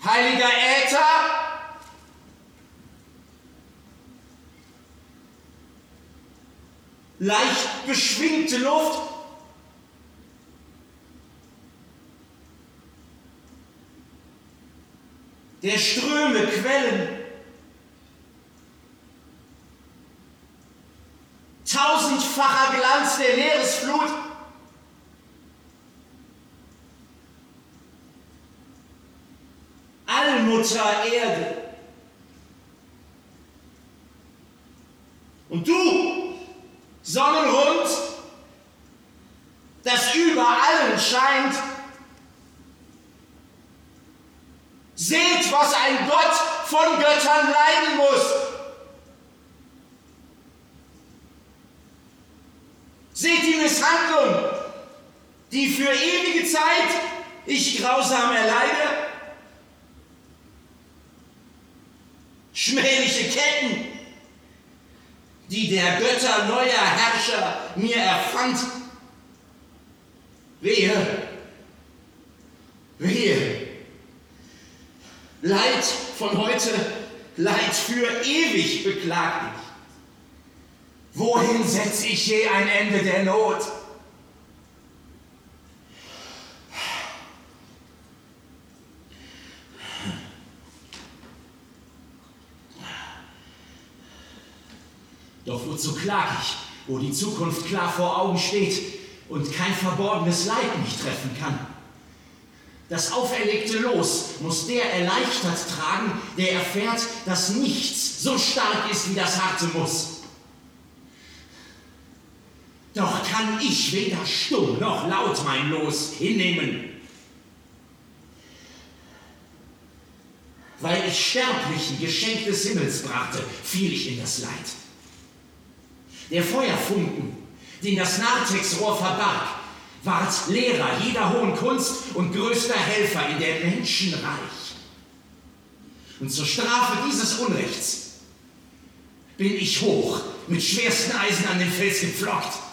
heiliger Äther, leicht beschwingte Luft, der Ströme Quellen, tausendfacher Glanz der Meeresflut, Allmutter Erde. Und du, Sonnenrund, das über allen scheint, seht, was ein Gott von Göttern leiden muss. Seht die Misshandlung, die für ewige Zeit ich grausam erleide. Schmähliche Ketten, die der Götter neuer Herrscher mir erfand. Wehe, wehe, Leid von heute, Leid für ewig beklag ich. Wohin setze ich je ein Ende der Not? Doch wozu klag ich, wo die Zukunft klar vor Augen steht und kein verborgenes Leid mich treffen kann? Das auferlegte Los muss der erleichtert tragen, der erfährt, dass nichts so stark ist wie das harte Muss. Doch kann ich weder stumm noch laut mein Los hinnehmen. Weil ich Sterblichen Geschenk des Himmels brachte, fiel ich in das Leid. Der Feuerfunken, den das Nartexrohr verbarg, ward Lehrer jeder hohen Kunst und größter Helfer in der Menschen Reich. Und zur Strafe dieses Unrechts bin ich hoch mit schwersten Eisen an den Fels gepflockt.